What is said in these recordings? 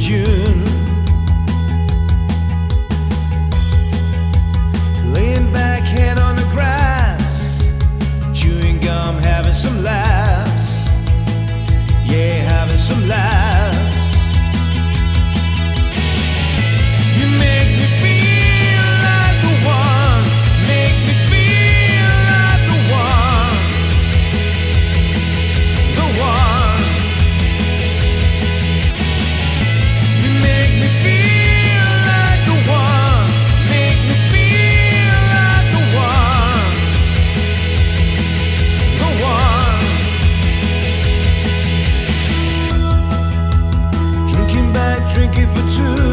June. Laying back, head on the grass, chewing gum, having some laughs. Yeah, having some laughs. You make me feel like the one, make me feel like the one, the one. You make me feel like the one, make me feel like the one, the one. Drinking back, drinking for two,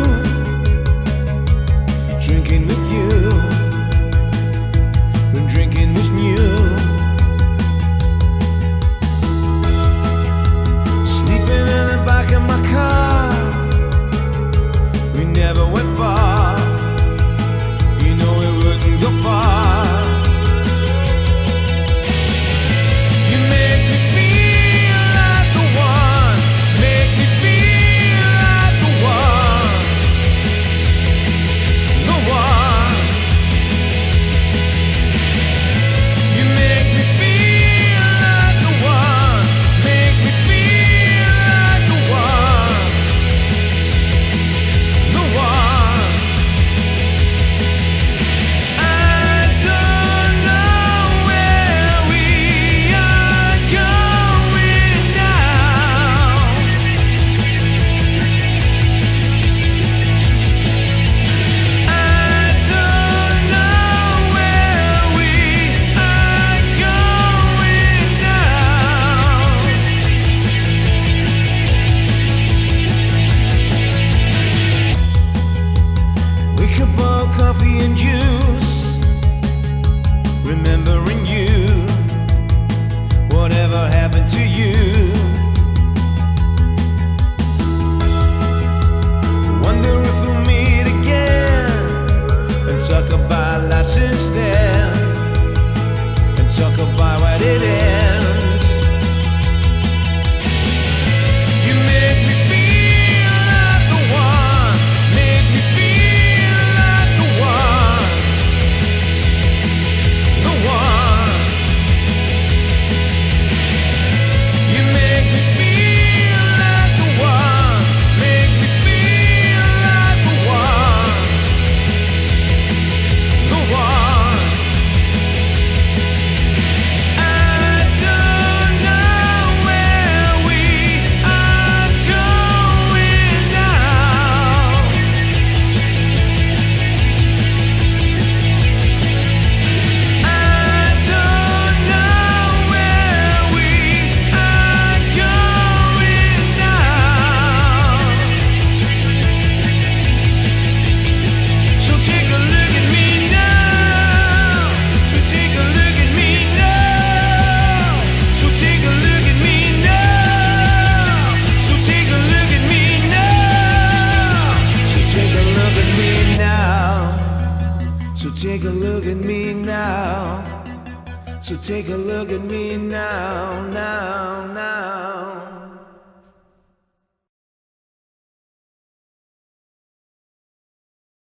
drinking with you, when drinking was new. Sleeping in the back of my car, we never went far. You know we wouldn't go far. You make me feel like the one, make me feel like the one, the one. You make me feel like the one, make me feel like the one, the one. I don't know where we are going now. I don't know where we are going now. We could boil coffee and juice, remembering you. Whatever happened to you? Wonder if we'll meet again and talk about life since then, and talk about what it ends. You make me feel like the one, make me feel like the one, the one. You make me feel like the one, make me feel like the one, the one. I don't know where we are going now. I don't know where we are going now. So take a look at me now. So take a look at me now. So take a look at me now. So take a look at me now. So take a look at me now. So take a look at me now. So take a look at me now, now, now.